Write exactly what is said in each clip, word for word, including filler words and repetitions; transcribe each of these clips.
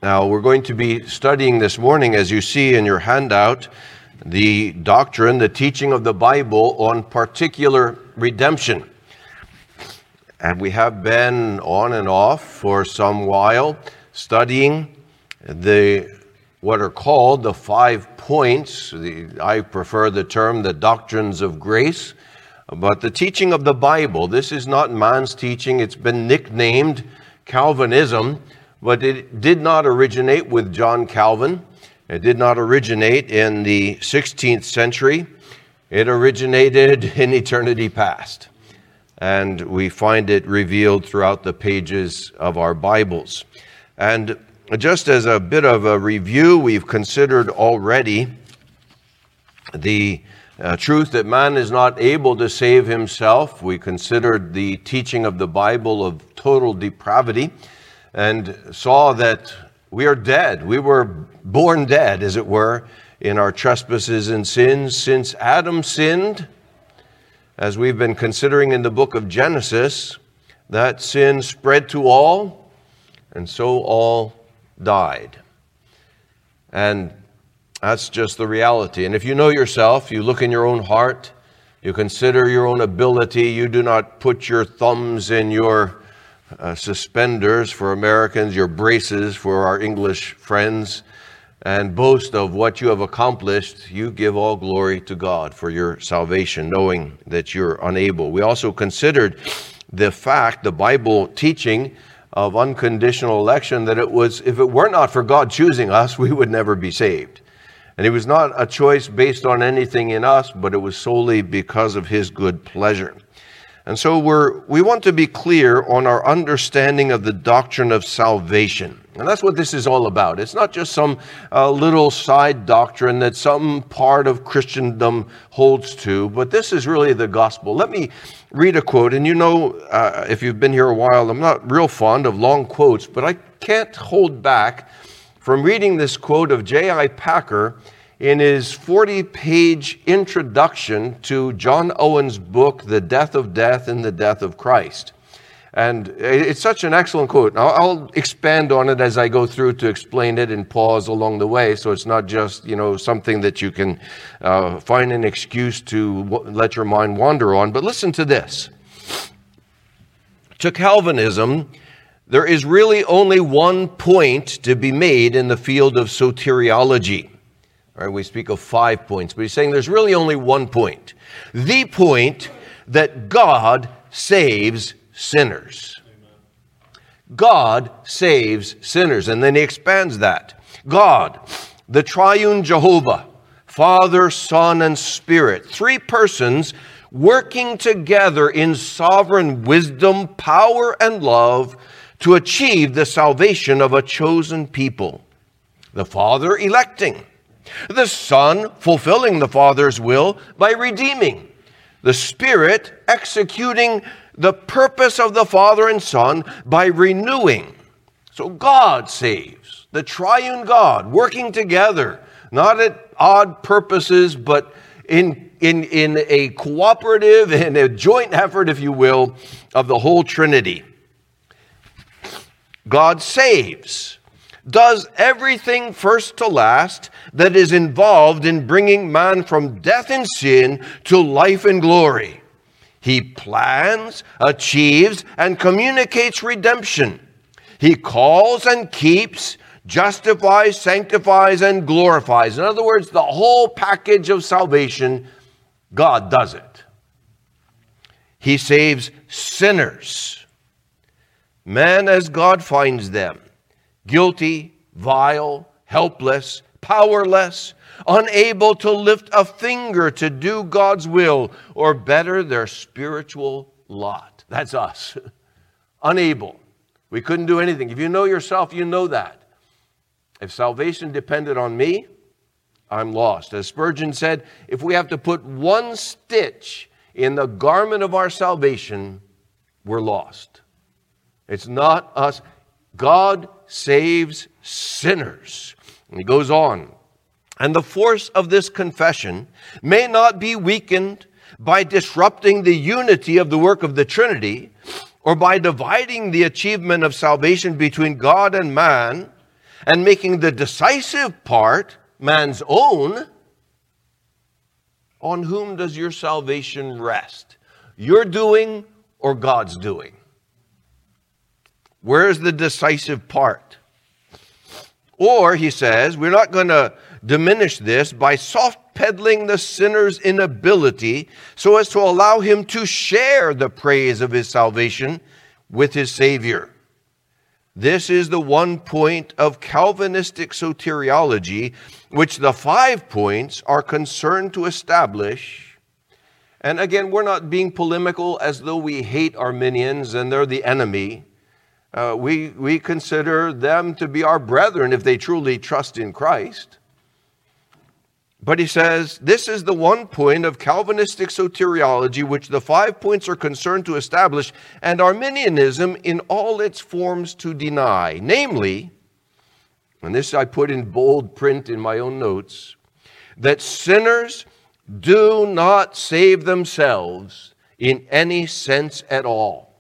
Now, we're going to be studying this morning, as you see in your handout, the doctrine, the teaching of the Bible on particular redemption. And we have been on and off for some while studying the what are called the five points. The, I prefer the term the doctrines of grace. But the teaching of the Bible, this is not man's teaching. It's been nicknamed Calvinism, but it did not originate with John Calvin. It did not originate in the sixteenth century. It originated in eternity past. And we find it revealed throughout the pages of our Bibles. And just as a bit of a review, we've considered already the uh, truth that man is not able to save himself. We considered the teaching of the Bible of total depravity and saw that we are dead. We were born dead, as it were, in our trespasses and sins. Since Adam sinned, as we've been considering in the book of Genesis, that sin spread to all, and so all died. And that's just the reality. And if you know yourself, you look in your own heart, you consider your own ability, you do not put your thumbs in your uh, suspenders for Americans, your braces for our English friends, and boast of what you have accomplished. You give all glory to God for your salvation, knowing that you're unable. We also considered the fact, the Bible teaching of unconditional election, that it was, if it were not for God choosing us, we would never be saved. And it was not a choice based on anything in us, but it was solely because of His good pleasure. And so we're, we want to be clear on our understanding of the doctrine of salvation. And that's what this is all about. It's not just some uh, little side doctrine that some part of Christendom holds to, but this is really the gospel. Let me read a quote. And you know, uh, if you've been here a while, I'm not real fond of long quotes, but I can't hold back from reading this quote of J I Packer in his forty-page introduction to John Owen's book, The Death of Death and the Death of Christ. And it's such an excellent quote. I'll, I'll expand on it as I go through to explain it and pause along the way, so it's not just, you know, something that you can uh, find an excuse to w- let your mind wander on. But listen to this. To Calvinism, there is really only one point to be made in the field of soteriology. All right, we speak of five points, but he's saying there's really only one point. The point that God saves sinners. God saves sinners. And then he expands that. God, the triune Jehovah, Father, Son, and Spirit, three persons working together in sovereign wisdom, power, and love to achieve the salvation of a chosen people. The Father electing. The Son fulfilling the Father's will by redeeming. The Spirit executing the purpose of the Father and Son by renewing. So God saves. The triune God working together, not at odd purposes, but in, in, in a cooperative and a joint effort, if you will, of the whole Trinity. God saves. Does everything first to last that is involved in bringing man from death and sin to life and glory. He plans, achieves, and communicates redemption. He calls and keeps, justifies, sanctifies, and glorifies. In other words, the whole package of salvation, God does it. He saves sinners, men as God finds them. Guilty, vile, helpless, powerless, unable to lift a finger to do God's will or better their spiritual lot. That's us. Unable. We couldn't do anything. If you know yourself, you know that. If salvation depended on me, I'm lost. As Spurgeon said, if we have to put one stitch in the garment of our salvation, we're lost. It's not us. God saves sinners. And he goes on. And the force of this confession may not be weakened by disrupting the unity of the work of the Trinity or by dividing the achievement of salvation between God and man and making the decisive part man's own, on whom does your salvation rest? Your doing or God's doing? Where's the decisive part? Or, he says, we're not going to diminish this by soft peddling the sinner's inability so as to allow him to share the praise of his salvation with his Savior. This is the one point of Calvinistic soteriology which the five points are concerned to establish. And again, we're not being polemical as though we hate Arminians and they're the enemy. Uh, we, we consider them to be our brethren if they truly trust in Christ. But he says, this is the one point of Calvinistic soteriology which the five points are concerned to establish, and Arminianism in all its forms to deny. Namely, and this I put in bold print in my own notes, that sinners do not save themselves in any sense at all,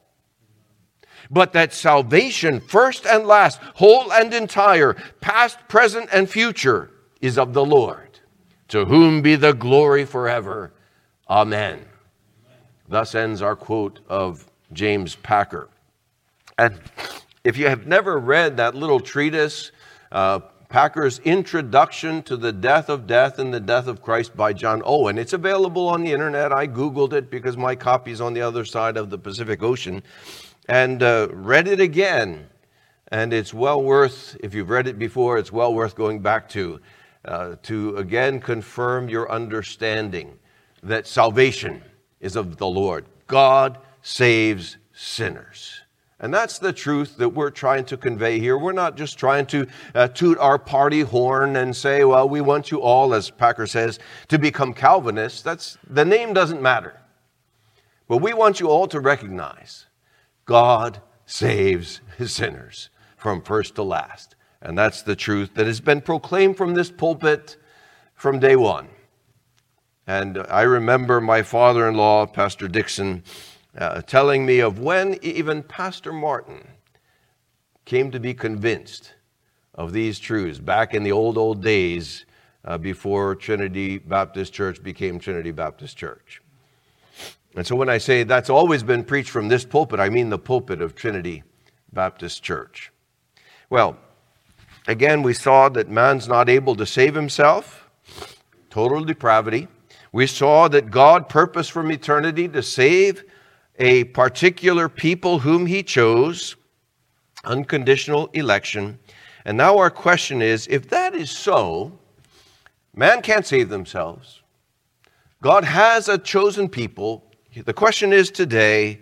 but that salvation, first and last, whole and entire, past, present, and future, is of the Lord. To whom be the glory forever. Amen. Thus ends our quote of James Packer. And if you have never read that little treatise, uh, Packer's Introduction to the Death of Death and the Death of Christ by John Owen, it's available on the internet. I Googled it because my copy is on the other side of the Pacific Ocean, and uh, read it again. And it's well worth, if you've read it before, it's well worth going back to. Uh, to again confirm your understanding that salvation is of the Lord. God saves sinners. And that's the truth that we're trying to convey here. We're not just trying to uh, toot our party horn and say, well, we want you all, as Packer says, to become Calvinists. That's, the name doesn't matter. But we want you all to recognize God saves his sinners from first to last. And that's the truth that has been proclaimed from this pulpit from day one. And I remember my father-in-law, Pastor Dixon, uh, telling me of when even Pastor Martin came to be convinced of these truths back in the old, old days uh, before Trinity Baptist Church became Trinity Baptist Church. And so when I say that's always been preached from this pulpit, I mean the pulpit of Trinity Baptist Church. Well, again, we saw that man's not able to save himself, total depravity. We saw that God purposed from eternity to save a particular people whom he chose, unconditional election. And now our question is, if that is so, man can't save themselves. God has a chosen people. The question is today,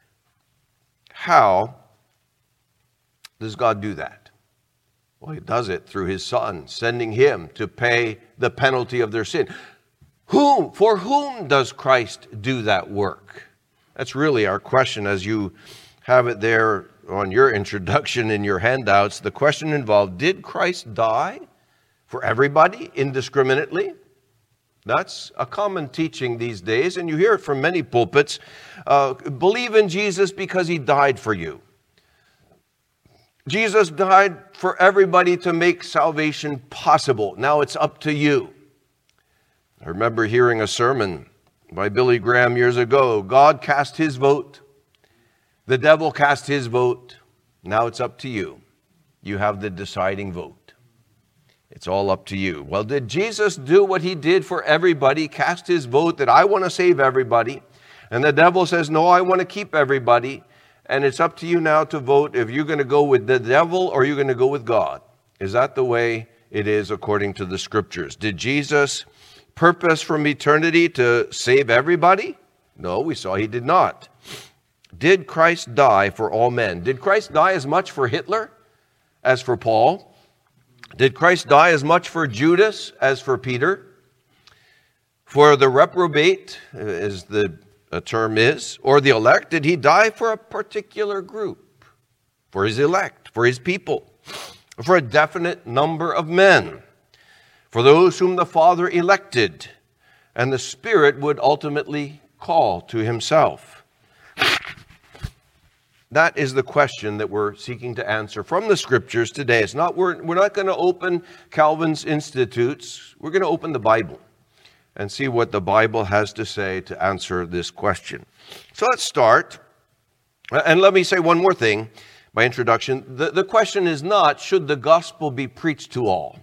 how does God do that? Well, he does it through his Son, sending him to pay the penalty of their sin. Whom, for whom does Christ do that work? That's really our question as you have it there on your introduction in your handouts. The question involved, did Christ die for everybody indiscriminately? That's a common teaching these days, and you hear it from many pulpits. Uh, believe in Jesus because he died for you. Jesus died for everybody to make salvation possible. Now it's up to you. I remember hearing a sermon by Billy Graham years ago. God cast his vote. The devil cast his vote. Now it's up to you. You have the deciding vote. It's all up to you. Well, did Jesus do what he did for everybody, cast his vote that I want to save everybody? And the devil says, no, I want to keep everybody. And it's up to you now to vote if you're going to go with the devil or you're going to go with God. Is that the way it is according to the scriptures? Did Jesus purpose from eternity to save everybody? No, we saw he did not. Did Christ die for all men? Did Christ die as much for Hitler as for Paul? Did Christ die as much for Judas as for Peter? For the reprobate, as the a term is, or the elect, did he die for a particular group? For his elect, for his people, for a definite number of men, for those whom the Father elected and the Spirit would ultimately call to himself. That is the question that we're seeking to answer from the Scriptures today. It's not, we're, we're not going to open Calvin's Institutes. We're going to open the Bible and see what the Bible has to say to answer this question. So let's start. And let me say one more thing by introduction. The, the question is not, should the gospel be preached to all?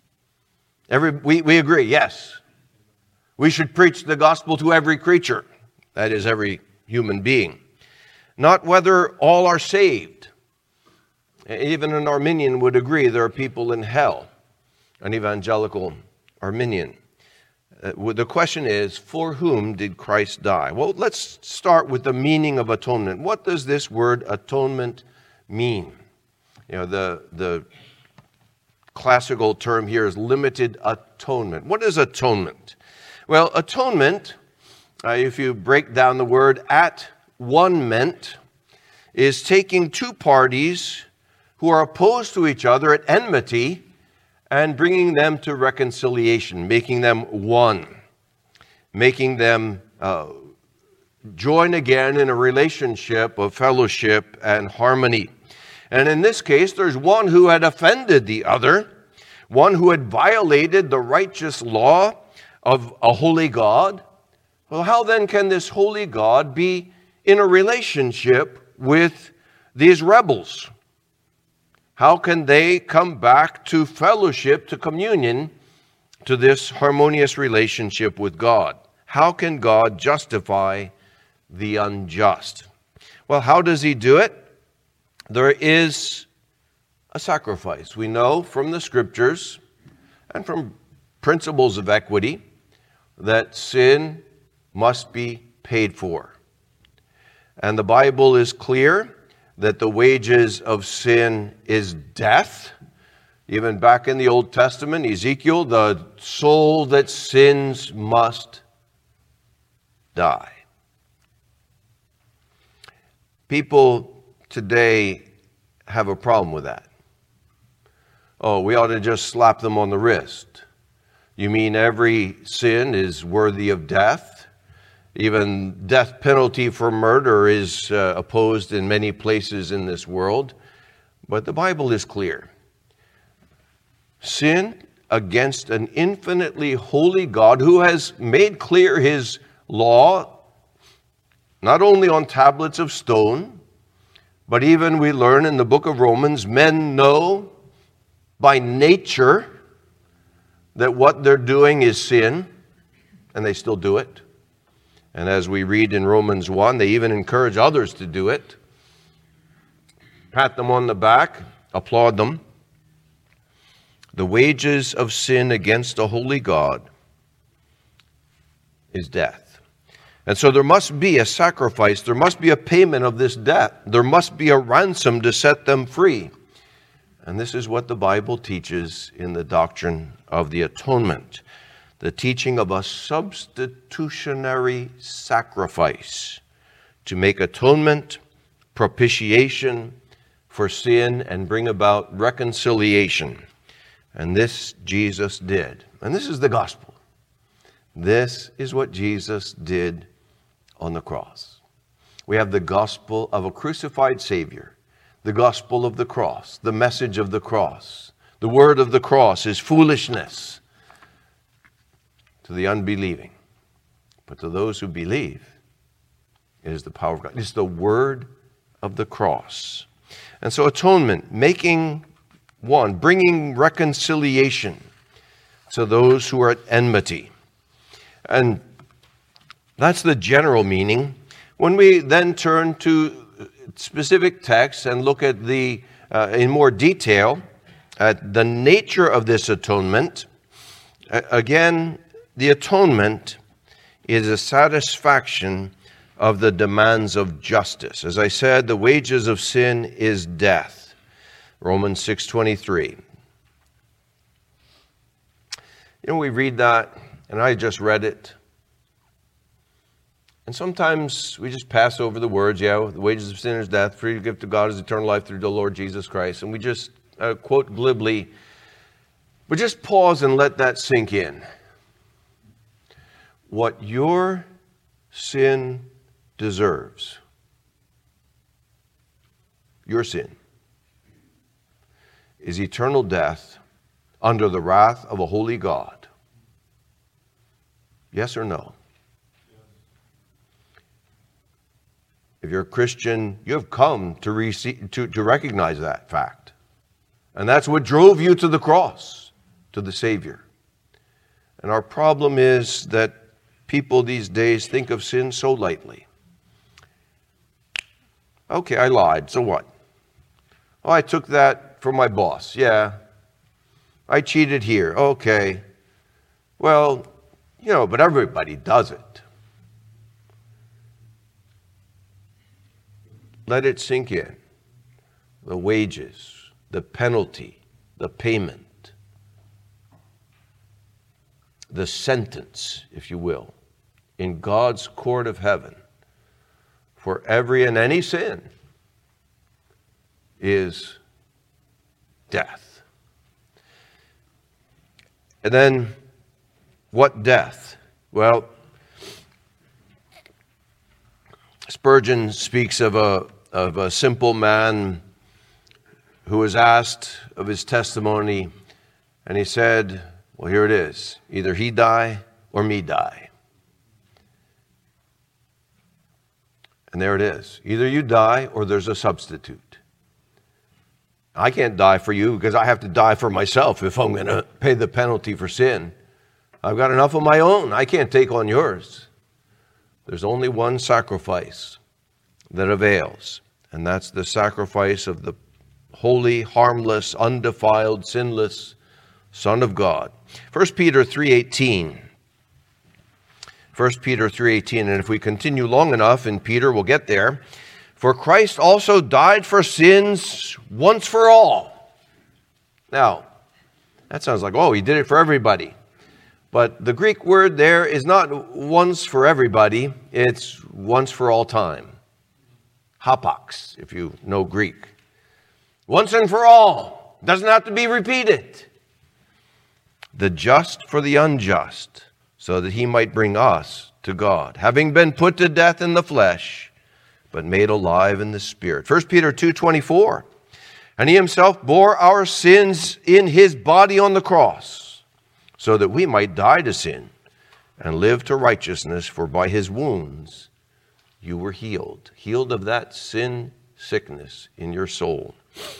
Every, we, we agree, yes. We should preach the gospel to every creature. That is, every human being. Not whether all are saved. Even an Arminian would agree there are people in hell. An evangelical Arminian. Uh, the question is, for whom did Christ die? Well, let's start with the meaning of atonement. What does this word atonement mean? You know, the, the classical term here is limited atonement. What is atonement? Well, atonement, uh, if you break down the word at one meant, is taking two parties who are opposed to each other at enmity and bringing them to reconciliation, making them one, making them uh, join again in a relationship of fellowship and harmony. And in this case, there's one who had offended the other, one who had violated the righteous law of a holy God. Well, how then can this holy God be in a relationship with these rebels? How can they come back to fellowship, to communion, to this harmonious relationship with God? How can God justify the unjust? Well, how does he do it? There is a sacrifice. We know from the Scriptures and from principles of equity that sin must be paid for. And the Bible is clear that the wages of sin is death. Even back in the Old Testament, Ezekiel, the soul that sins must die. People today have a problem with that. Oh, we ought to just slap them on the wrist. You mean every sin is worthy of death? Even death penalty for murder is uh, opposed in many places in this world. But the Bible is clear. Sin against an infinitely holy God who has made clear his law, not only on tablets of stone, but even we learn in the book of Romans, men know by nature that what they're doing is sin, and they still do it. And as we read in Romans one, they even encourage others to do it. Pat them on the back, applaud them. The wages of sin against a holy God is death. And so there must be a sacrifice. There must be a payment of this debt. There must be a ransom to set them free. And this is what the Bible teaches in the doctrine of the atonement. The teaching of a substitutionary sacrifice to make atonement, propitiation for sin, and bring about reconciliation. And this Jesus did. And this is the gospel. This is what Jesus did on the cross. We have the gospel of a crucified Savior, the gospel of the cross, the message of the cross. The word of the cross is foolishness to the unbelieving. But to those who believe, it is the power of God. It's the word of the cross. And so atonement, making one, bringing reconciliation to those who are at enmity. And that's the general meaning. When we then turn to specific texts and look at the, uh, in more detail, at the nature of this atonement, uh, again, the atonement is a satisfaction of the demands of justice. As I said, the wages of sin is death. Romans six twenty-three. You know, we read that, and I just read it. And sometimes we just pass over the words, yeah, the wages of sin is death, free gift of God is eternal life through the Lord Jesus Christ. And we just uh, quote glibly, but just pause and let that sink in. What your sin deserves your sin, is eternal death under the wrath of a holy God? Yes or no? If you're a Christian, you have come to, receive, to, to recognize that fact. And that's what drove you to the cross, to the Savior. And our problem is that people these days think of sin so lightly. Okay, I lied, so what? Oh, I took that from my boss. Yeah. I cheated here. Okay. Well, you know, but everybody does it. Let it sink in. The wages, the penalty, the payment, the sentence, if you will, in God's court of heaven for every and any sin is death. And then, what death? Well, Spurgeon speaks of a of a simple man who was asked of his testimony, and he said, well, here it is. Either he die or me die. And there it is. Either you die or there's a substitute. I can't die for you because I have to die for myself if I'm going to pay the penalty for sin. I've got enough of my own. I can't take on yours. There's only one sacrifice that avails, and that's the sacrifice of the holy, harmless, undefiled, sinless Son of God. First Peter three eighteen. First Peter three eighteen, and if we continue long enough in Peter, we'll get there. For Christ also died for sins once for all. Now, that sounds like, oh, he did it for everybody. But the Greek word there is not once for everybody, it's once for all time. Hapax, if you know Greek. Once and for all. Doesn't have to be repeated. The just for the unjust, so that he might bring us to God, having been put to death in the flesh, but made alive in the Spirit. First Peter two twenty-four. And he himself bore our sins in his body on the cross, so that we might die to sin and live to righteousness, for by his wounds you were healed. Healed of that sin sickness in your soul.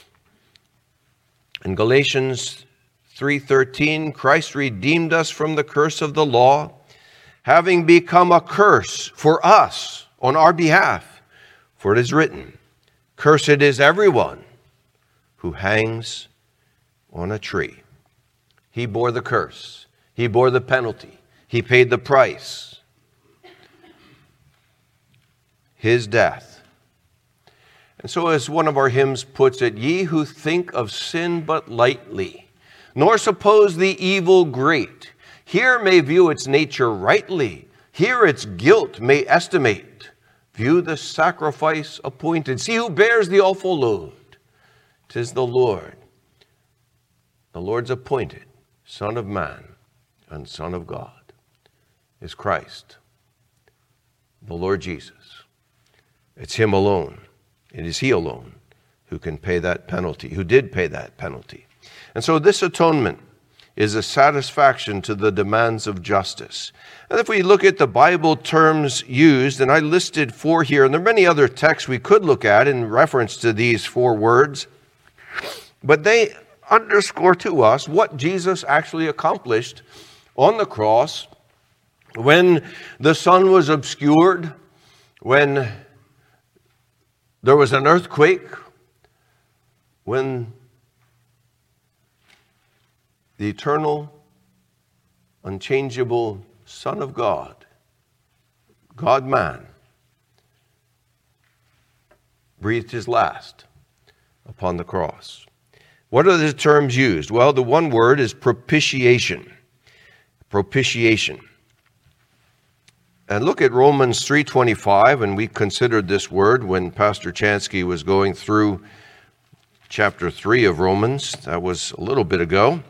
In Galatians three thirteen, Christ redeemed us from the curse of the law, having become a curse for us on our behalf. For it is written, cursed is everyone who hangs on a tree. He bore the curse. He bore the penalty. He paid the price. His death. And so as one of our hymns puts it, ye who think of sin but lightly, nor suppose the evil great, here may view its nature rightly, here its guilt may estimate, view the sacrifice appointed, see who bears the awful load. 'Tis the Lord, the Lord's appointed Son of Man and Son of God is Christ, the Lord Jesus. It's him alone. It is he alone who can pay that penalty, who did pay that penalty. And so this atonement is a satisfaction to the demands of justice. And if we look at the Bible terms used, and I listed four here, and there are many other texts we could look at in reference to these four words, but they underscore to us what Jesus actually accomplished on the cross when the sun was obscured, when there was an earthquake, when the eternal, unchangeable Son of God, God-man, breathed his last upon the cross. What are the terms used? Well, the one word is propitiation. Propitiation. And look at Romans three twenty-five, and we considered this word when Pastor Chansky was going through chapter three of Romans. That was a little bit ago.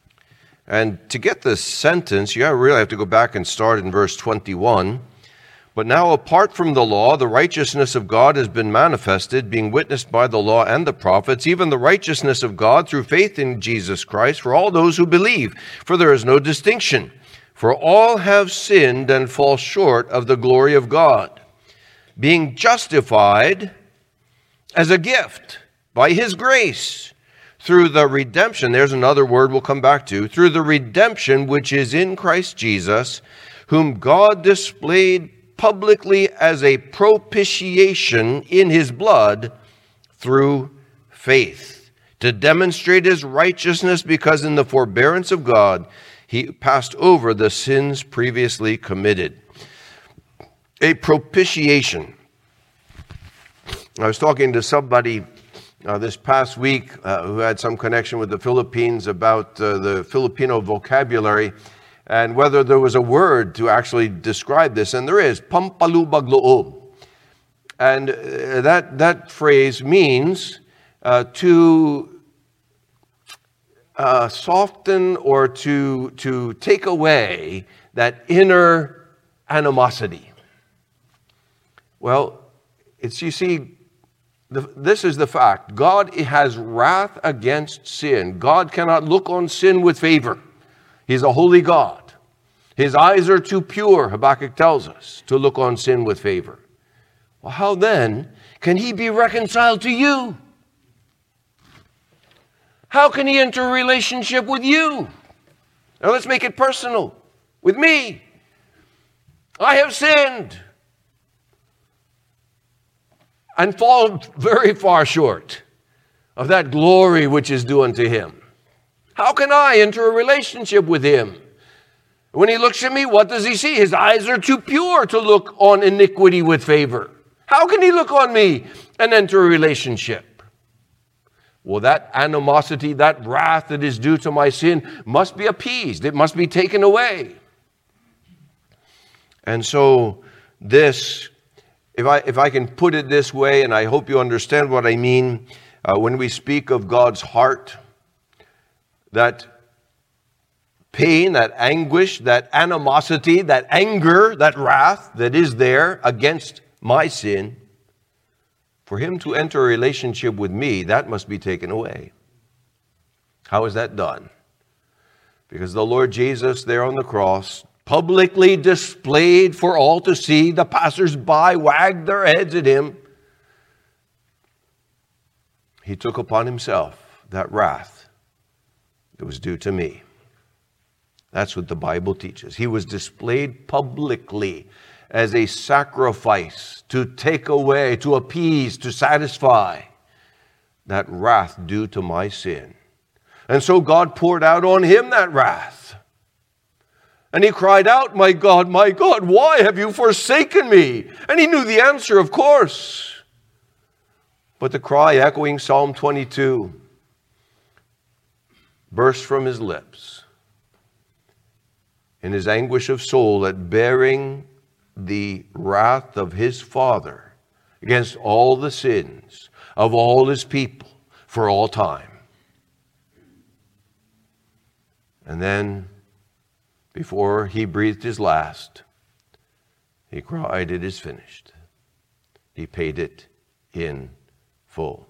And to get this sentence, you really have to go back and start in verse twenty-one. But now, apart from the law, the righteousness of God has been manifested, being witnessed by the law and the prophets, even the righteousness of God through faith in Jesus Christ for all those who believe. For there is no distinction. For all have sinned and fall short of the glory of God, being justified as a gift by his grace through the redemption. There's another word we'll come back to. Through the redemption which is in Christ Jesus, whom God displayed publicly as a propitiation in his blood through faith, to demonstrate his righteousness, because in the forbearance of God he passed over the sins previously committed. A propitiation. I was talking to somebody uh, this past week uh, who had some connection with the Philippines about uh, the Filipino vocabulary, and whether there was a word to actually describe this, and there is, pampalubag loob. And uh, that, that phrase means uh, to uh, soften or to, to take away that inner animosity. Well, it's, you see, the, this is the fact. God has wrath against sin. God cannot look on sin with favor. He's a holy God. His eyes are too pure, Habakkuk tells us, to look on sin with favor. Well, how then can he be reconciled to you? How can he enter a relationship with you? Now let's make it personal. With me. I have sinned and fall very far short of that glory which is due unto him. How can I enter a relationship with him? When he looks at me, what does he see? His eyes are too pure to look on iniquity with favor. How can he look on me and enter a relationship? Well, that animosity, that wrath that is due to my sin must be appeased. It must be taken away. And so this, if I, if I can put it this way, and I hope you understand what I mean, uh, when we speak of God's heart, that pain, that anguish, that animosity, that anger, that wrath that is there against my sin, for him to enter a relationship with me, that must be taken away. How is that done? Because the Lord Jesus there on the cross, publicly displayed for all to see, the passers-by wagged their heads at him. He took upon himself that wrath that was due to me. That's what the Bible teaches. He was displayed publicly as a sacrifice to take away, to appease, to satisfy that wrath due to my sin. And so God poured out on him that wrath. And he cried out, "My God, my God, why have you forsaken me?" And he knew the answer, of course. But the cry, echoing Psalm twenty-two, burst from his lips in his anguish of soul at bearing the wrath of his Father against all the sins of all his people for all time. And then, before he breathed his last, he cried, "It is finished." He paid it in full.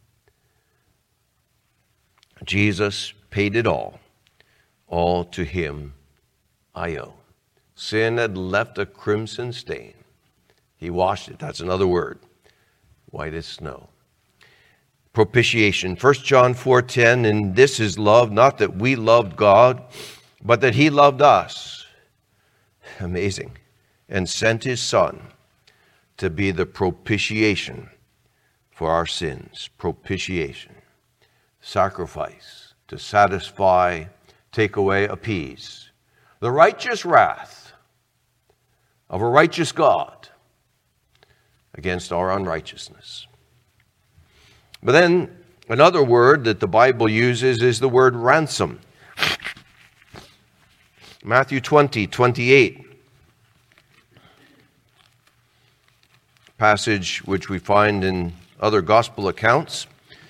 Jesus paid it all. All to him I owe. Sin had left a crimson stain. He washed it. That's another word. White as snow. Propitiation. First John four ten, and this is love, not that we loved God, but that he loved us. Amazing. And sent his Son to be the propitiation for our sins. Propitiation. Sacrifice to satisfy, take away, appease the righteous wrath of a righteous God against our unrighteousness. But then another word that the Bible uses is the word ransom. Matthew twenty, twenty-eight. Passage which we find in other gospel accounts.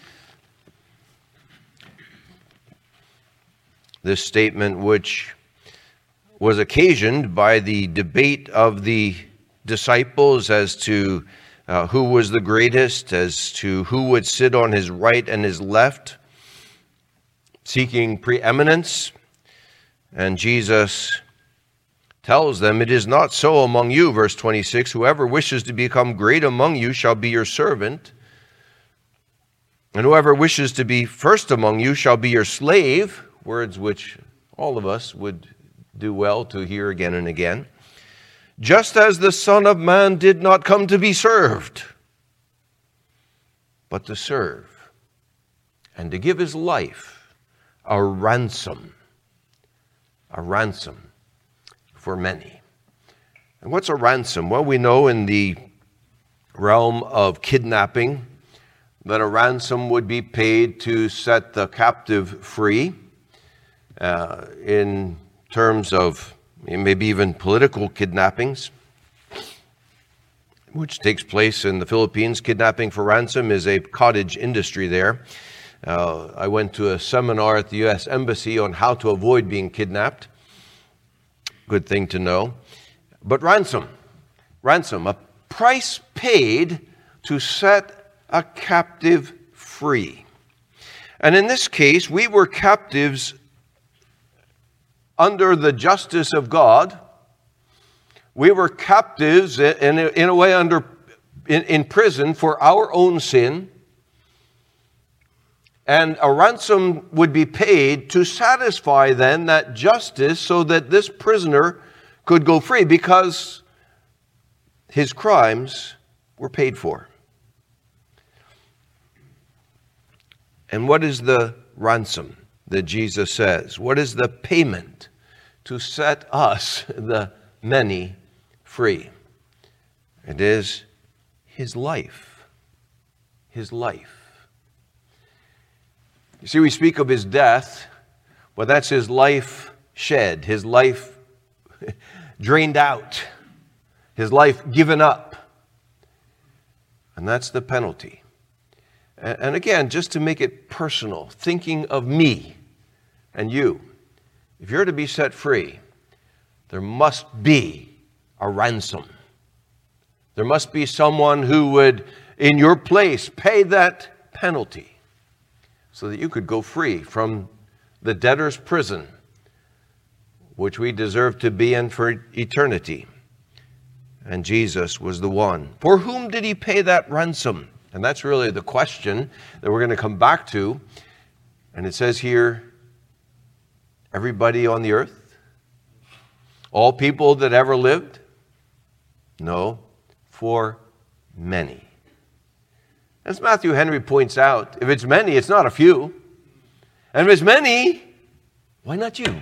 This statement, which was occasioned by the debate of the disciples as to uh, who was the greatest, as to who would sit on his right and his left, seeking preeminence. And Jesus tells them, it is not so among you, verse twenty-six, whoever wishes to become great among you shall be your servant, and whoever wishes to be first among you shall be your slave, words which all of us would do well to hear again and again. Just as the Son of Man did not come to be served, but to serve, and to give his life a ransom, a ransom for many. And what's a ransom? Well, we know in the realm of kidnapping that a ransom would be paid to set the captive free. Uh, in terms of maybe even political kidnappings, which takes place in the Philippines. Kidnapping for ransom is a cottage industry there. Uh, I went to a seminar at the U S Embassy on how to avoid being kidnapped. Good thing to know. But ransom, ransom, a price paid to set a captive free. And in this case, we were captives under the justice of God. We were captives in a, in a way under in, in prison for our own sin. And a ransom would be paid to satisfy then that justice so that this prisoner could go free because his crimes were paid for. And what is the ransom that Jesus says? What is the payment to set us, the many, free? It is his life. His life. You see, we speak of his death, but that's his life shed, his life drained out, his life given up. And that's the penalty. And again, just to make it personal, thinking of me and you, if you're to be set free, there must be a ransom. There must be someone who would, in your place, pay that penalty so that you could go free from the debtor's prison, which we deserve to be in for eternity. And Jesus was the one. For whom did he pay that ransom? And that's really the question that we're going to come back to. And it says here, everybody on the earth? All people that ever lived? No, for many. As Matthew Henry points out, if it's many, it's not a few. And if it's many, why not you?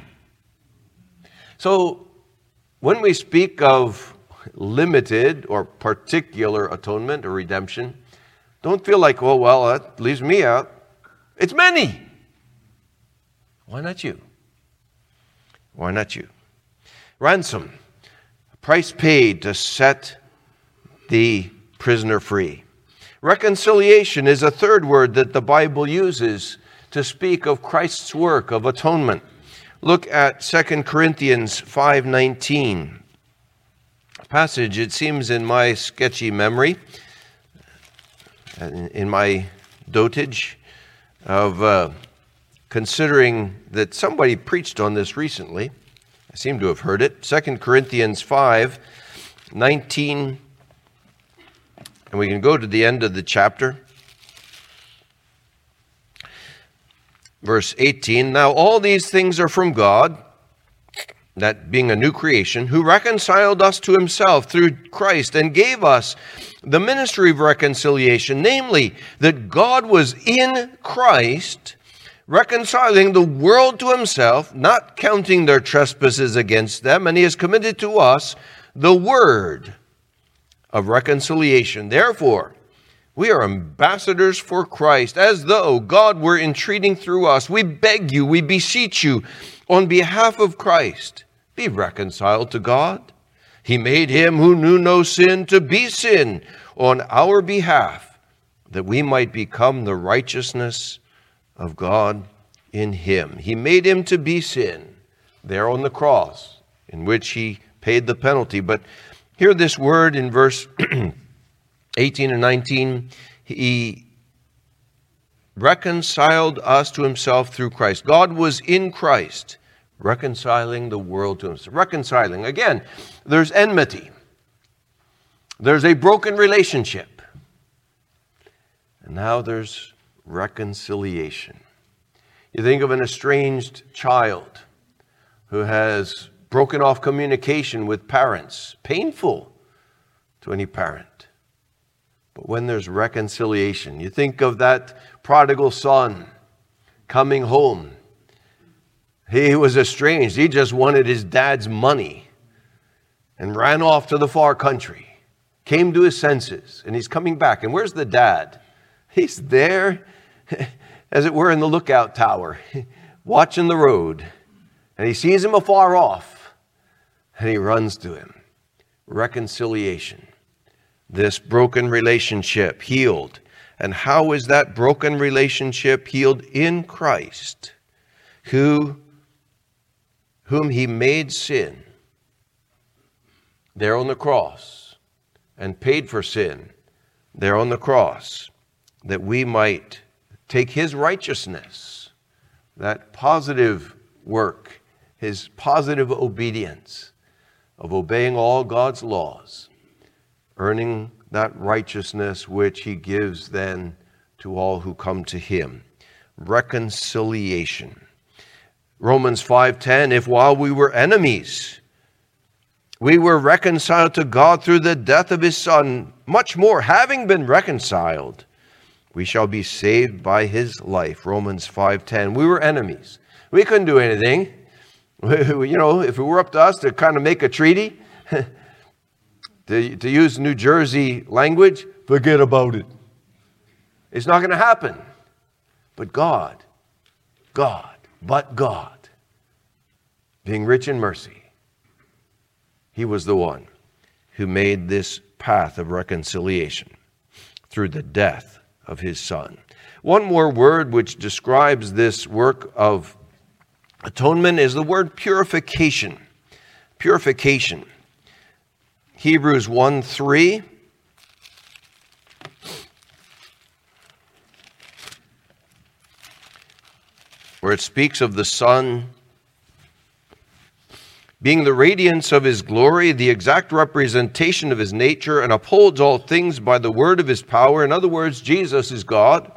So when we speak of limited or particular atonement or redemption, don't feel like, oh, well, that leaves me out. It's many. Why not you? Why not you? Ransom, a price paid to set the prisoner free. Reconciliation is a third word that the Bible uses to speak of Christ's work of atonement. Look at Second Corinthians five nineteen. A passage, it seems in my sketchy memory, in my dotage of uh, considering that somebody preached on this recently. I seem to have heard it. Second Corinthians five nineteen, and we can go to the end of the chapter. Verse eighteen, now all these things are from God, that being a new creation, who reconciled us to himself through Christ and gave us the ministry of reconciliation, namely, that God was in Christ, reconciling the world to himself, not counting their trespasses against them, and he has committed to us the word of reconciliation. Therefore, we are ambassadors for Christ, as though God were entreating through us. We beg you, we beseech you, on behalf of Christ, be reconciled to God. He made him who knew no sin to be sin on our behalf, that we might become the righteousness of God in him. He made him to be sin there on the cross, in which he paid the penalty. But Hear this word in verse eighteen and nineteen. He reconciled us to himself through Christ. God was in Christ, reconciling the world to himself. Reconciling. Again, there's enmity. There's a broken relationship. And now there's reconciliation. You think of an estranged child who has broken off communication with parents. Painful to any parent. But when there's reconciliation, you think of that prodigal son coming home. He was estranged. He just wanted his dad's money and ran off to the far country. Came to his senses, and he's coming back. And where's the dad? He's there, as it were, in the lookout tower, watching the road. And he sees him afar off, and he runs to him. Reconciliation. This broken relationship healed. And how is that broken relationship healed? In Christ, who, whom he made sin there on the cross and paid for sin there on the cross, that we might take his righteousness, that positive work, his positive obedience of obeying all God's laws, earning that righteousness which he gives then to all who come to him. Reconciliation. Romans five ten, if while we were enemies, we were reconciled to God through the death of his Son, much more, having been reconciled, we shall be saved by his life. Romans five ten. We were enemies. We couldn't do anything. You know, if it were up to us to kind of make a treaty, to, to use New Jersey language, forget about it. It's not going to happen. But God, God, but God, being rich in mercy, he was the one who made this path of reconciliation through the death of his Son. One more word which describes this work of atonement is the word purification. Purification. Hebrews one three. Where it speaks of the Son being the radiance of his glory, the exact representation of his nature, and upholds all things by the word of his power. In other words, Jesus is God.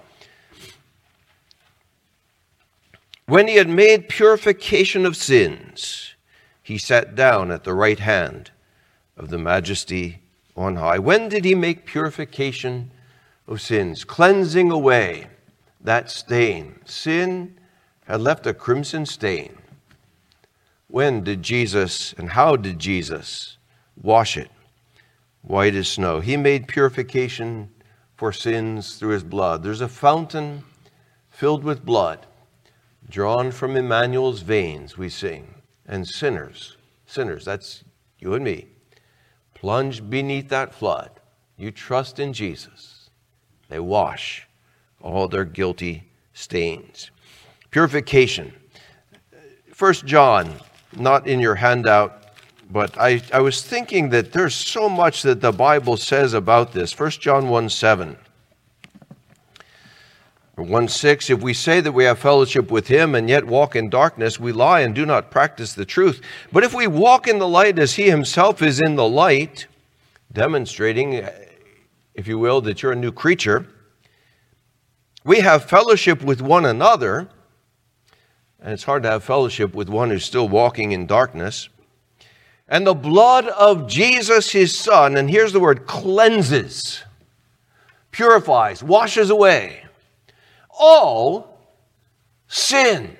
When he had made purification of sins, he sat down at the right hand of the Majesty on high. When did he make purification of sins? Cleansing away that stain. Sin had left a crimson stain. When did Jesus and how did Jesus wash it white as snow? He made purification for sins through his blood. There's a fountain filled with blood, drawn from Emmanuel's veins, we sing. And sinners, sinners, that's you and me, plunge beneath that flood. You trust in Jesus. They wash all their guilty stains. Purification. First John, not in your handout, but I, I was thinking that there's so much that the Bible says about this. First John one seven. one six, if we say that we have fellowship with him and yet walk in darkness, we lie and do not practice the truth. But if we walk in the light as he himself is in the light, demonstrating, if you will, that you're a new creature, we have fellowship with one another. And it's hard to have fellowship with one who's still walking in darkness. And the blood of Jesus, his Son, and here's the word, cleanses, purifies, washes away all sin.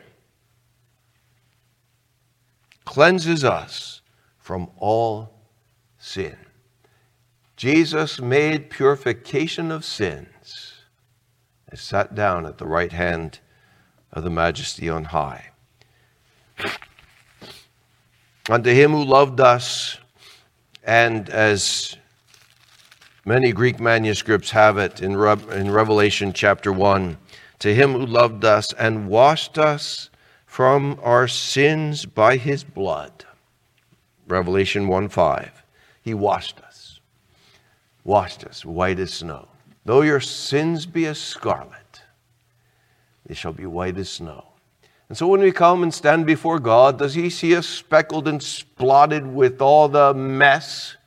Cleanses us from all sin. Jesus made purification of sins and sat down at the right hand of the Majesty on high. Unto him who loved us, and as many Greek manuscripts have it in, Re- in Revelation chapter one, to him who loved us and washed us from our sins by his blood. Revelation one five. He washed us. Washed us white as snow. Though your sins be as scarlet, they shall be white as snow. And so when we come and stand before God, does he see us speckled and spotted with all the mess,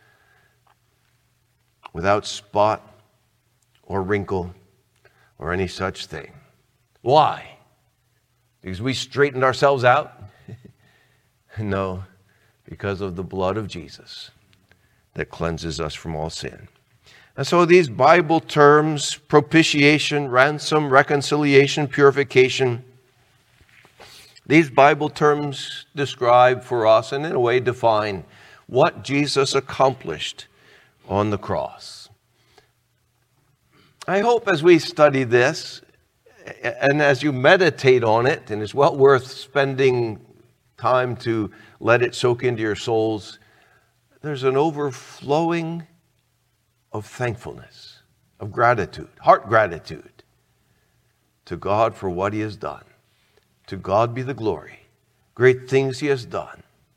without spot or wrinkle or any such thing? Why? Because we straightened ourselves out? No, because of the blood of Jesus that cleanses us from all sin. And so these Bible terms, propitiation, ransom, reconciliation, purification, these Bible terms describe for us and in a way define what Jesus accomplished on the cross. I hope as we study this and as you meditate on it, and it's well worth spending time to let it soak into your souls, there's an overflowing of thankfulness, of gratitude, heart gratitude to God for what he has done. To God be the glory. Great things he has done.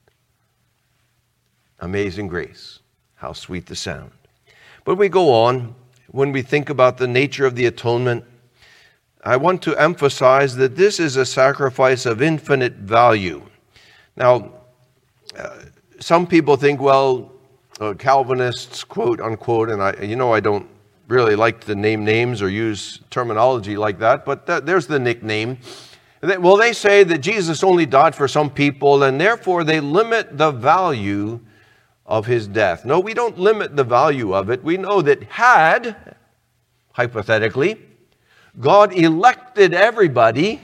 Amazing grace. How sweet the sound. But we go on, when we think about the nature of the atonement, I want to emphasize that this is a sacrifice of infinite value. Now, uh, some people think, well, uh, Calvinists, quote unquote, and I, you know, I don't really like to name names or use terminology like that, but that, there's the nickname. Well, they say that Jesus only died for some people, and therefore they limit the value of his death. No, we don't limit the value of it. We know that had, hypothetically, God elected everybody,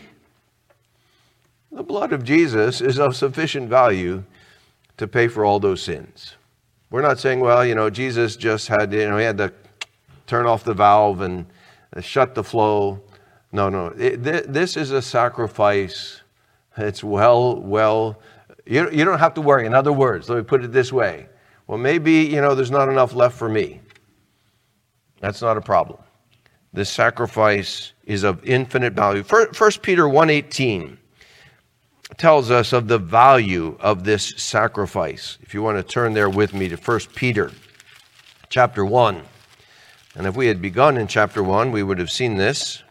the blood of Jesus is of sufficient value to pay for all those sins. We're not saying, well, you know, Jesus just had, you know, he had to turn off the valve and shut the flow. No, no. It, th- this is a sacrifice. It's well, well, you, you don't have to worry. In other words, let me put it this way. Well, maybe, you know, there's not enough left for me. That's not a problem. This sacrifice is of infinite value. First Peter one eighteen tells us of the value of this sacrifice. If you want to turn there with me to First Peter chapter one. And if we had begun in chapter one, we would have seen this.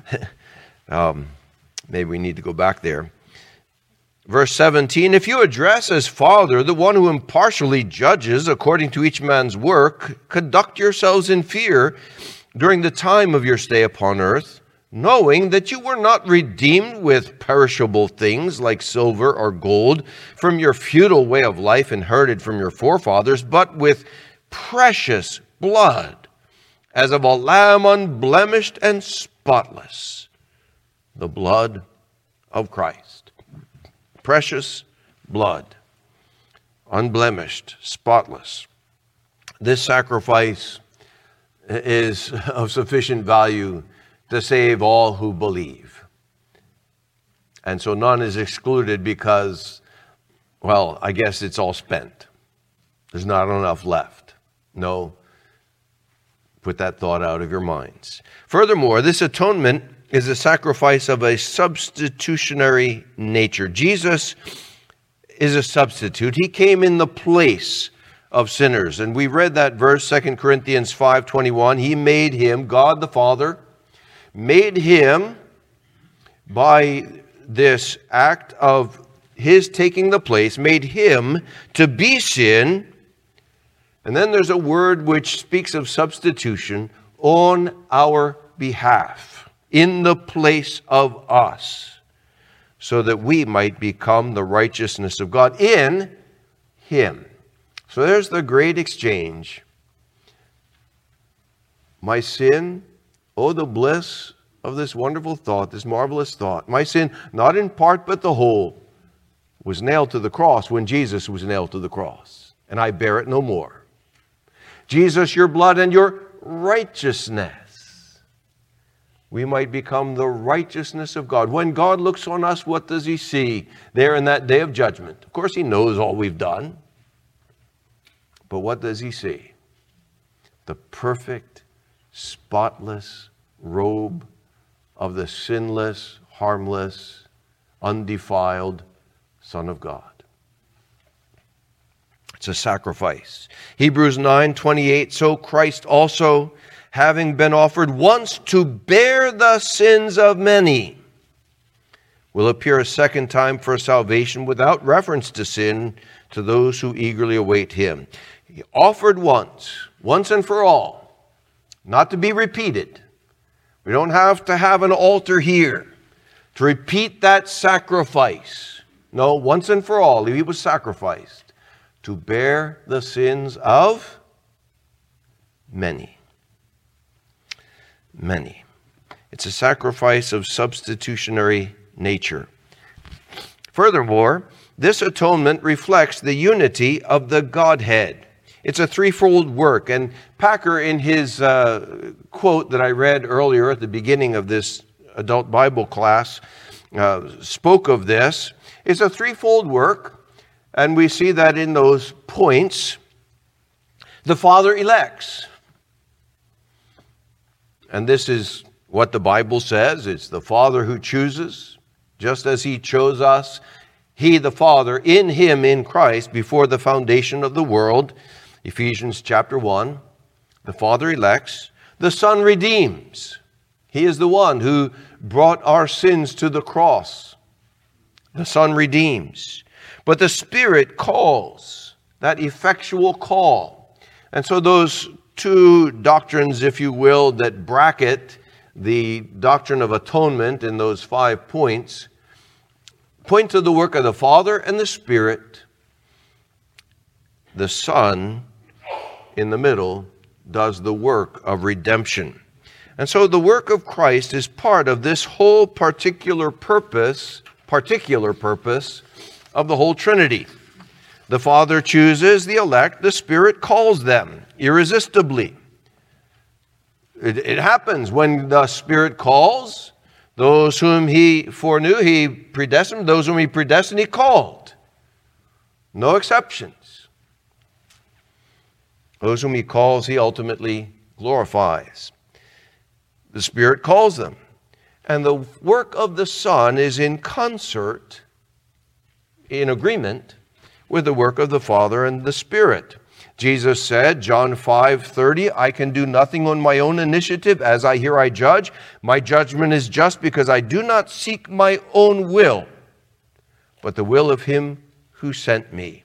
um, maybe we need to go back there. Verse seventeen, if you address as Father the one who impartially judges according to each man's work, conduct yourselves in fear during the time of your stay upon earth, knowing that you were not redeemed with perishable things like silver or gold from your futile way of life inherited from your forefathers, but with precious blood, as of a lamb unblemished and spotless, the blood of Christ. Precious blood, unblemished, spotless. This sacrifice is of sufficient value to save all who believe. And so none is excluded because, well, I guess it's all spent. There's not enough left. No, put that thought out of your minds. Furthermore, this atonement is a sacrifice of a substitutionary nature. Jesus is a substitute. He came in the place of sinners. And we read that verse, Second Corinthians five twenty-one. He made him, God the Father, made him by this act of his taking the place, made him to be sin. And then there's a word which speaks of substitution, on our behalf, in the place of us, so that we might become the righteousness of God in him. So there's the great exchange. My sin, oh, the bliss of this wonderful thought, this marvelous thought. My sin, not in part but the whole, was nailed to the cross when Jesus was nailed to the cross. And I bear it no more. Jesus, your blood and your righteousness. We might become the righteousness of God. When God looks on us, what does he see there in that day of judgment? Of course, he knows all we've done. But what does he see? The perfect, spotless robe of the sinless, harmless, undefiled Son of God. It's a sacrifice. Hebrews nine twenty-eight, so Christ also, having been offered once to bear the sins of many, will appear a second time for salvation without reference to sin to those who eagerly await him. He offered once, once and for all, not to be repeated. We don't have to have an altar here to repeat that sacrifice. No, once and for all, he was sacrificed to bear the sins of many. Many. It's a sacrifice of substitutionary nature. Furthermore, this atonement reflects the unity of the Godhead. It's a threefold work, and Packer, in his uh, quote that I read earlier at the beginning of this adult Bible class, uh, spoke of this. It's a threefold work, and we see that in those points. The Father elects, and this is what the Bible says. It's the Father who chooses, just as he chose us. He, the Father, in him, in Christ, before the foundation of the world. Ephesians chapter one, the Father elects, the Son redeems. He is the one who brought our sins to the cross. The Son redeems. But the Spirit calls, that effectual call. And so those two doctrines, if you will, that bracket the doctrine of atonement in those five points, point to the work of the Father and the Spirit. The Son, in the middle, does the work of redemption. And so the work of Christ is part of this whole particular purpose, particular purpose of the whole Trinity. The Father chooses the elect, the Spirit calls them irresistibly. It, it happens when the Spirit calls. Those whom he foreknew, he predestined. Those whom he predestined, he called. No exceptions. Those whom he calls, he ultimately glorifies. The Spirit calls them. And the work of the Son is in concert, in agreement, with the work of the Father and the Spirit. Jesus said, John five thirty, I can do nothing on my own initiative. As I hear, I judge. My judgment is just because I do not seek my own will, but the will of him who sent me.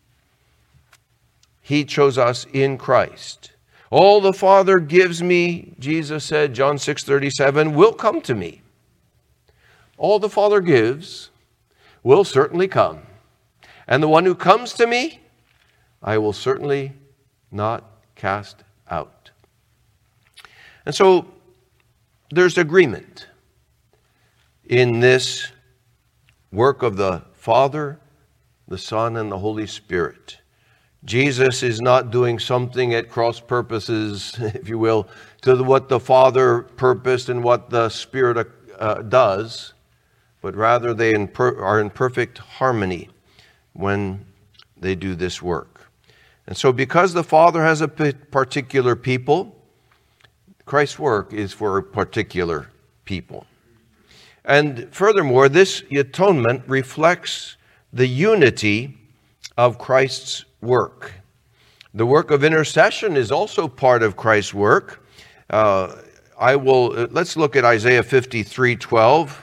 He chose us in Christ. All the Father gives me, Jesus said, John six thirty-seven, will come to me. All the Father gives will certainly come. And the one who comes to me, I will certainly not cast out. And so there's agreement in this work of the Father, the Son, and the Holy Spirit. Jesus is not doing something at cross purposes, if you will, to what the Father purposed and what the Spirit uh, does, but rather they in per- are in perfect harmony when they do this work. And so because the Father has a particular people, Christ's work is for a particular people. And furthermore, this atonement reflects the unity of Christ's work. The work of intercession is also part of Christ's work. Uh, I will, uh, let's look at Isaiah fifty-three twelve.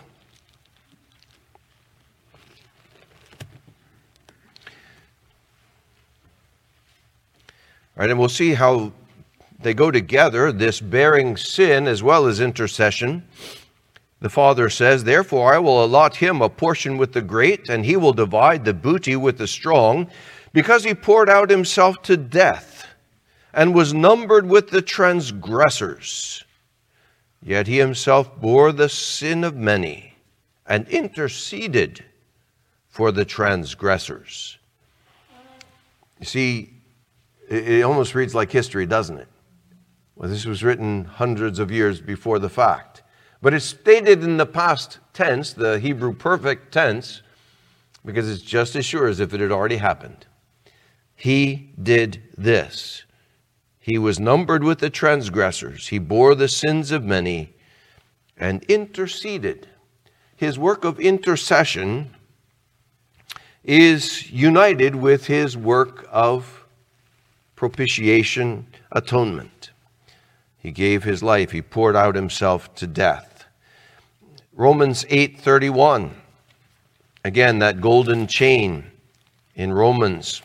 All right, and we'll see how they go together, this bearing sin as well as intercession. The Father says, therefore I will allot him a portion with the great, and he will divide the booty with the strong, because he poured out himself to death, and was numbered with the transgressors. Yet he himself bore the sin of many, and interceded for the transgressors. You see, it almost reads like history, doesn't it? Well, this was written hundreds of years before the fact. But it's stated in the past tense, the Hebrew perfect tense, because it's just as sure as if it had already happened. He did this. He was numbered with the transgressors. He bore the sins of many and interceded. His work of intercession is united with his work of propitiation, atonement. He gave his life. He poured out himself to death. Romans eight thirty-one. Again, that golden chain in Romans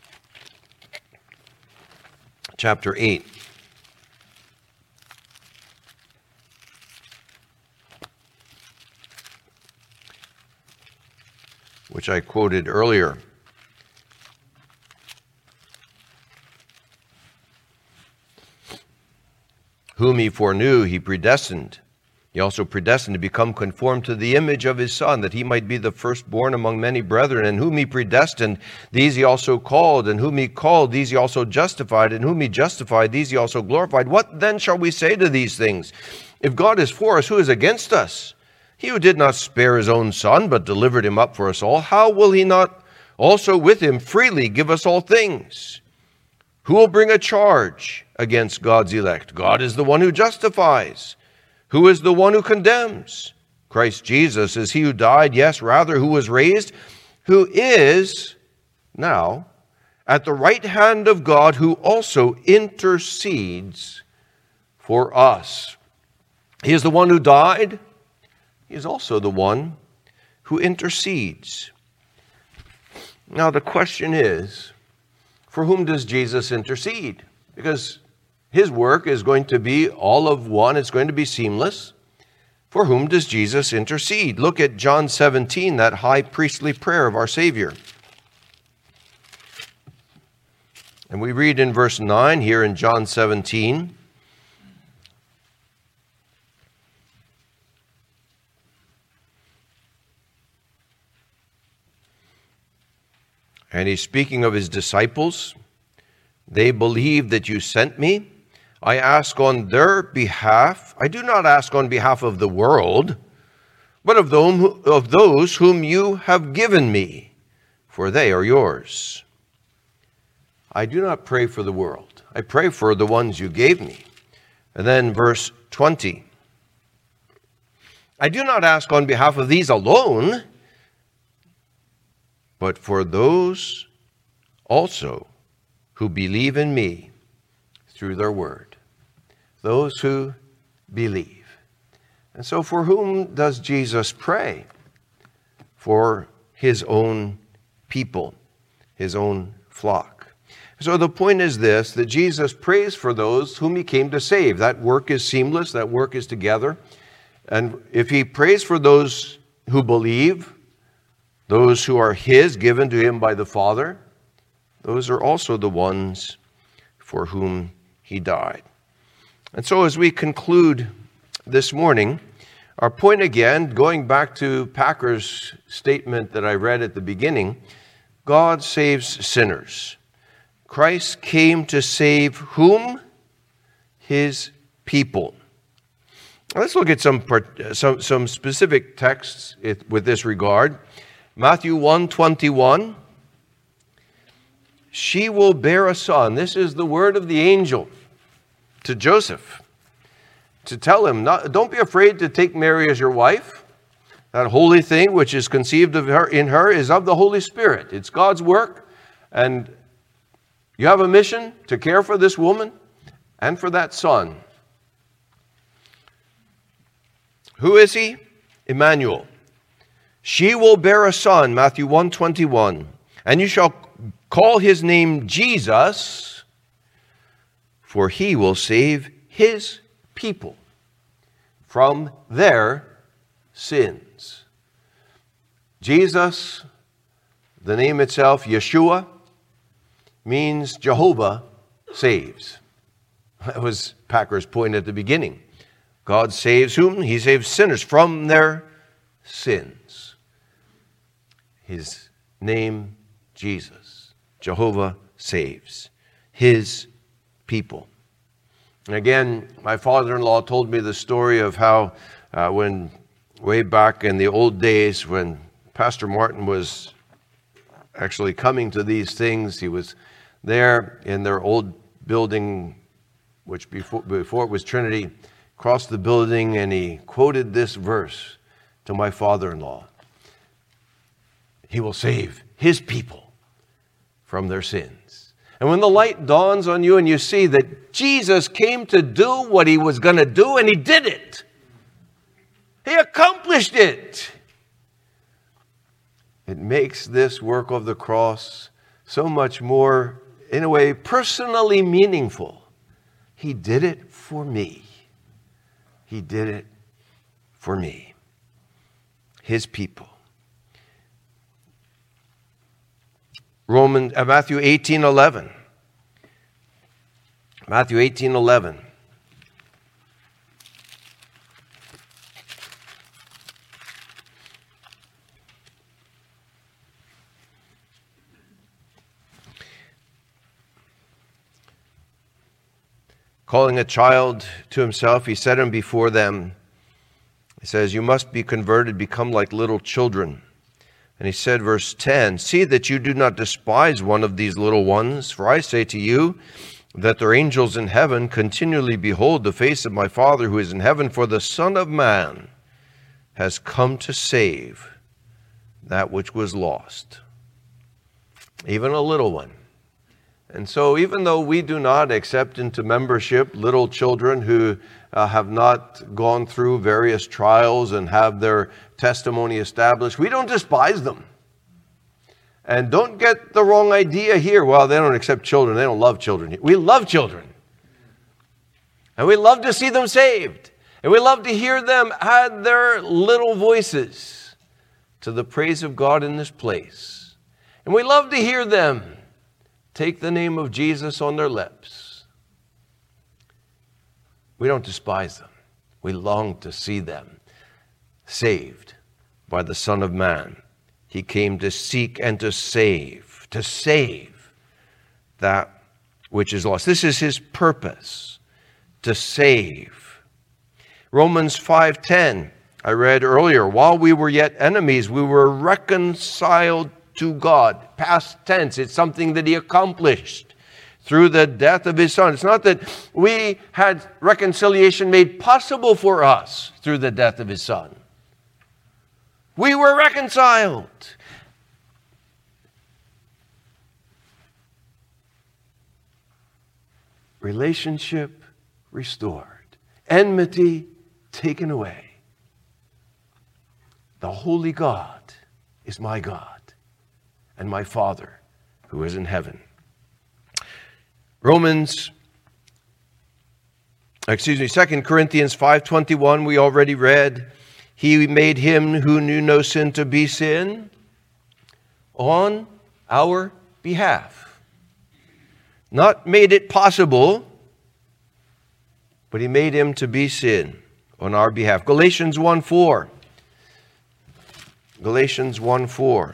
chapter eight. Which I quoted earlier. Whom he foreknew, he predestined. He also predestined to become conformed to the image of his Son, that he might be the firstborn among many brethren. And whom he predestined, these he also called. And whom he called, these he also justified. And whom he justified, these he also glorified. What then shall we say to these things? If God is for us, who is against us? He who did not spare his own Son, but delivered him up for us all, how will he not also with him freely give us all things? Who will bring a charge against God's elect? God is the one who justifies. Who is the one who condemns? Christ Jesus is he who died, yes, rather, who was raised, who is now at the right hand of God, who also intercedes for us. He is the one who died. He is also the one who intercedes. Now the question is, for whom does Jesus intercede? Because his work is going to be all of one. It's going to be seamless. For whom does Jesus intercede? Look at John seventeen, that high priestly prayer of our Savior. And we read in verse nine here in John seventeen, and he's speaking of his disciples. They believe that you sent me. I ask on their behalf. I do not ask on behalf of the world, but of them, of those whom you have given me, for they are yours. I do not pray for the world. I pray for the ones you gave me. And then verse twenty. I do not ask on behalf of these alone, but for those also who believe in me through their word. Those who believe. And so for whom does Jesus pray? For his own people, his own flock. So the point is this, that Jesus prays for those whom he came to save. That work is seamless, that work is together. And if he prays for those who believe, those who are his, given to him by the Father, those are also the ones for whom he died. And so as we conclude this morning, our point again, going back to Packer's statement that I read at the beginning, God saves sinners. Christ came to save whom? His people. Let's look at some, some, some specific texts with this regard. Matthew one twenty-one. She will bear a son. This is the word of the angel to Joseph, to tell him, not, don't be afraid to take Mary as your wife. That holy thing which is conceived of her in her is of the Holy Spirit. It's God's work, and you have a mission to care for this woman and for that son. Who is he? Emmanuel. She will bear a son, Matthew one twenty-one, and you shall call his name Jesus, for he will save his people from their sins. Jesus, the name itself, Yeshua, means Jehovah saves. That was Packer's point at the beginning. God saves whom? He saves sinners from their sins. His name, Jesus. Jehovah saves his people. And again, my father-in-law told me the story of how uh, when way back in the old days when Pastor Martin was actually coming to these things, he was there in their old building, which before, before it was Trinity, crossed the building, and he quoted this verse to my father-in-law. He will save his people from their sins. And when the light dawns on you and you see that Jesus came to do what he was going to do, and he did it. He accomplished it. It makes this work of the cross so much more, in a way, personally meaningful. He did it for me. He did it for me. His people. Roman, uh, Matthew eighteen eleven. Matthew eighteen eleven. Calling a child to himself, he set him before them. He says, you must be converted, become like little children. And he said, verse ten, see that you do not despise one of these little ones, for I say to you that their angels in heaven continually behold the face of my Father who is in heaven, for the Son of Man has come to save that which was lost. Even a little one. And so even though we do not accept into membership little children who uh, have not gone through various trials and have their testimony established, we don't despise them. And don't get the wrong idea here. Well, they don't accept children. They don't love children. We love children. And we love to see them saved. And we love to hear them add their little voices to the praise of God in this place. And we love to hear them take the name of Jesus on their lips. We don't despise them. We long to see them saved by the Son of Man. He came to seek and to save, to save that which is lost. This is his purpose, to save. Romans five ten, I read earlier, while we were yet enemies, we were reconciled to God. Past tense, it's something that he accomplished through the death of his Son. It's not that we had reconciliation made possible for us through the death of his Son. We were reconciled. Relationship restored. Enmity taken away. The holy God is my God and my Father who is in heaven. Romans, excuse me, Second Corinthians five twenty-one, we already read. He made him who knew no sin to be sin on our behalf. Not made it possible, but he made him to be sin on our behalf. Galatians one four. Galatians one four.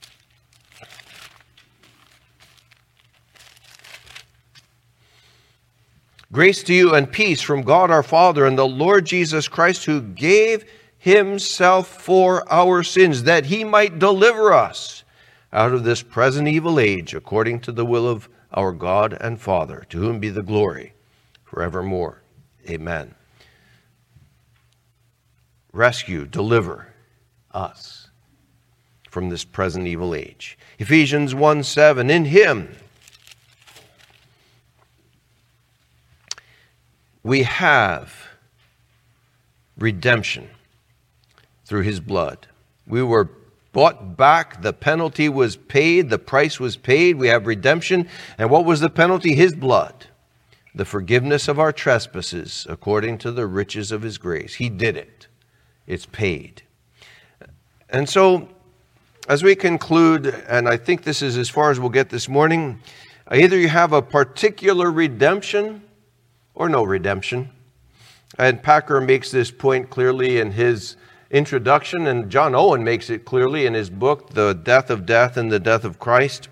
Grace to you and peace from God our Father and the Lord Jesus Christ, who gave himself for our sins, that he might deliver us out of this present evil age, according to the will of our God and Father, to whom be the glory forevermore. Amen. Rescue, deliver us from this present evil age. Ephesians one seven, in him we have redemption through his blood. We were bought back. The penalty was paid. The price was paid. We have redemption. And what was the penalty? His blood. The forgiveness of our trespasses according to the riches of his grace. He did it. It's paid. And so, as we conclude, and I think this is as far as we'll get this morning, either you have a particular redemption or no redemption. And Packer makes this point clearly in his introduction, and John Owen makes it clearly in his book, The Death of Death and the Death of Christ.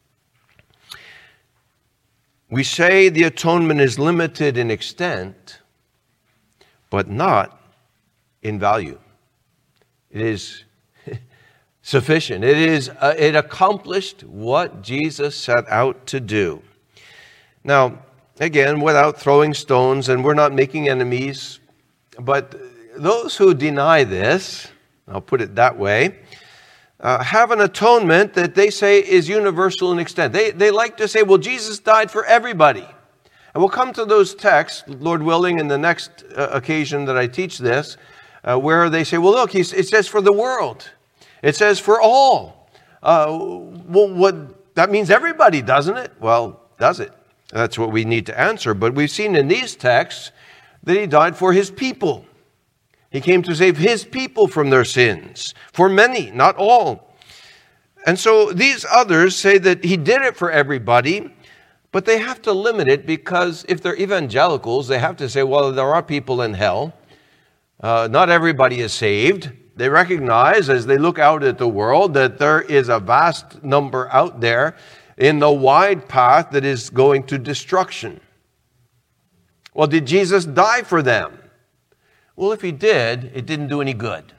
We say the atonement is limited in extent, but not in value. It is sufficient. It is. Uh, it accomplished what Jesus set out to do. Now, again, without throwing stones, and we're not making enemies, but those who deny this, I'll put it that way, uh, have an atonement that they say is universal in extent. They, they like to say, well, Jesus died for everybody. And we'll come to those texts, Lord willing, in the next uh, occasion that I teach this, uh, where they say, well, look, he's, it says for the world. It says for all. Uh, well, what, that means everybody, doesn't it? Well, does it? That's what we need to answer. But we've seen in these texts that he died for his people. He came to save his people from their sins. For many, not all. And so these others say that he did it for everybody, but they have to limit it because if they're evangelicals, they have to say, well, there are people in hell. Uh, not everybody is saved. They recognize as they look out at the world that there is a vast number out there in the wide path that is going to destruction. Well, did Jesus die for them? Well, if he did, it didn't do any good.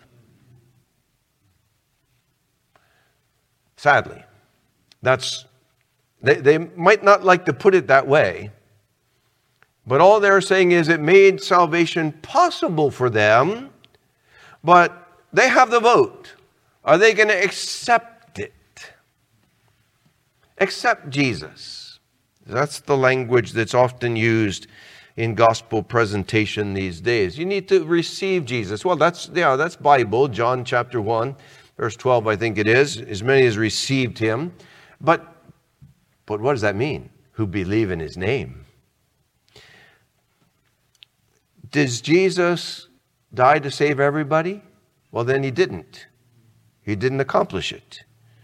Sadly. That's, they, they might not like to put it that way, but all they're saying is it made salvation possible for them, but they have the vote. Are they going to accept it? Accept Jesus. That's the language that's often used in gospel presentation these days. You need to receive Jesus. Well, that's yeah, that's Bible, John chapter one, verse twelve, I think it is. As many as received him. But, but what does that mean? Who believe in his name. Does Jesus die to save everybody? Well, then he didn't. He didn't accomplish it.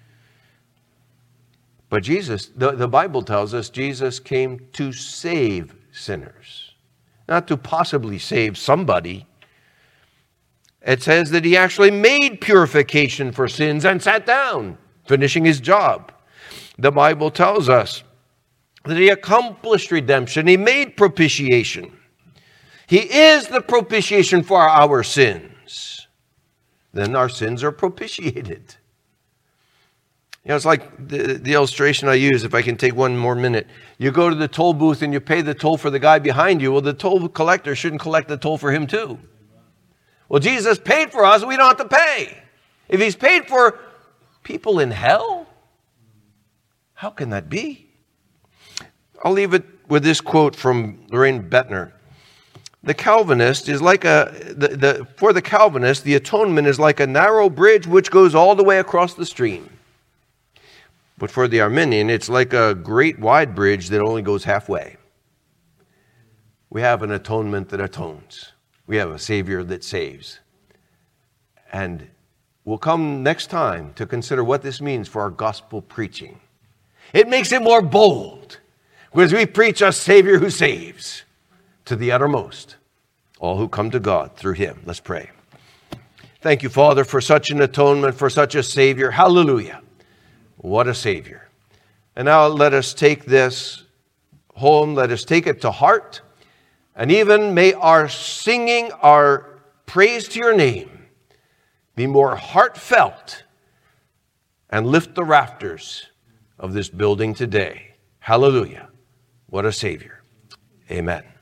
But Jesus, the, the Bible tells us Jesus came to save sinners, not to possibly save somebody. It says that he actually made purification for sins and sat down, finishing his job. The Bible tells us that he accomplished redemption. He made propitiation. He is the propitiation for our sins. Then our sins are propitiated. You know, it's like the, the illustration I use, if I can take one more minute. You go to the toll booth and you pay the toll for the guy behind you. Well, the toll collector shouldn't collect the toll for him too. Well, Jesus paid for us, we don't have to pay. If he's paid for people in hell, how can that be? I'll leave it with this quote from Lorraine Bettner. The Calvinist is like a, the, the, for the Calvinist, the atonement is like a narrow bridge which goes all the way across the stream. But for the Arminian, it's like a great wide bridge that only goes halfway. We have an atonement that atones. We have a Savior that saves. And we'll come next time to consider what this means for our gospel preaching. It makes it more bold because we preach a Savior who saves to the uttermost, all who come to God through him. Let's pray. Thank you, Father, for such an atonement, for such a Savior. Hallelujah. What a Savior. And now let us take this home. Let us take it to heart. And even may our singing, our praise to your name be more heartfelt and lift the rafters of this building today. Hallelujah. What a Savior. Amen.